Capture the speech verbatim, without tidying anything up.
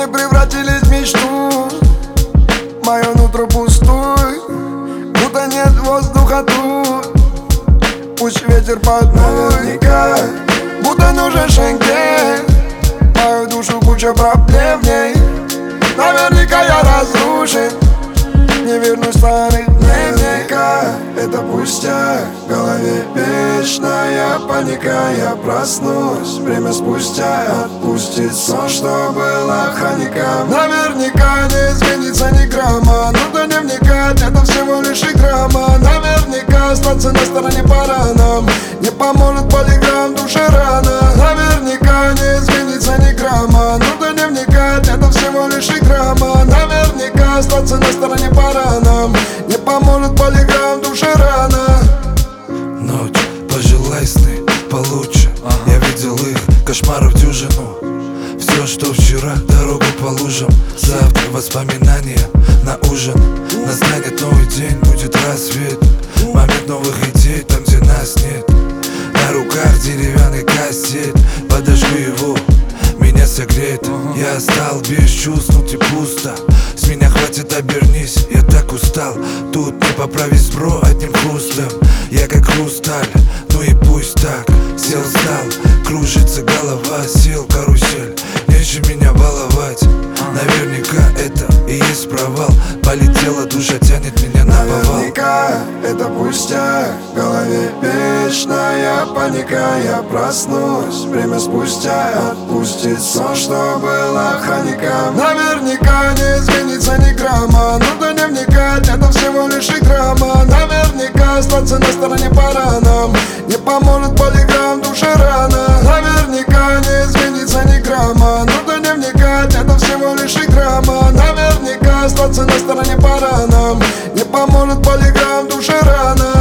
Планы превратились в мечту, мое нутро пустой, будто нет воздуха тут. Пусть ветер подует, наверняка, будто нужен шенген. Мою душу куча проблем в ней, наверняка я разрушен, не вернусь старых дней. Наверняка это пустяк, в голове вечная паника. Я проснусь время спустя, отпустит сон, что было охранником. Наверняка не изменится ни грамма, ну до дневника это всего лишь игра. Наверняка остаться на стороне пора нам, не поможет полиграф душе рано. Наверняка не изменится ни грамма, ну до дневника это всего лишь игра. Наверняка остаться на стороне пора нам, не поможет полиграф душе рано. Ночь, пожелай сны получше. Я видел их, кошмаров дюжину. Все, что вчера, дорогу по лужам. Завтра воспоминания на ужин. Настанет новый день, будет рассвет. Момент новых идей, там где нас нет. На руках деревянный кастет. Подожгу его, меня согреет. Я стал без чувств, ну и пусто. С меня хватит, обернись, я так устал. Тут не поправить бро одним хрустом. Я как хрусталь, ну и пусть так. Сел, стал, кружится голова, сел карусель. Нечем меня баловать, наверняка это и есть провал. Полетела душа, тянет меня на повал. Наверняка это пустяк, в голове вечная паника. Я проснусь время спустя, отпустит сон, что было охранником. Наверняка не изменится ни грамма, ну до дневника это всего лишь игра. Наверняка остаться на стороне пора нам, не поможет полиграф душе рано. Наверняка не изменится ни грамма, ну до дневника это всего лишь игра. Наверняка остаться на стороне пора нам, не поможет полиграф душе рано.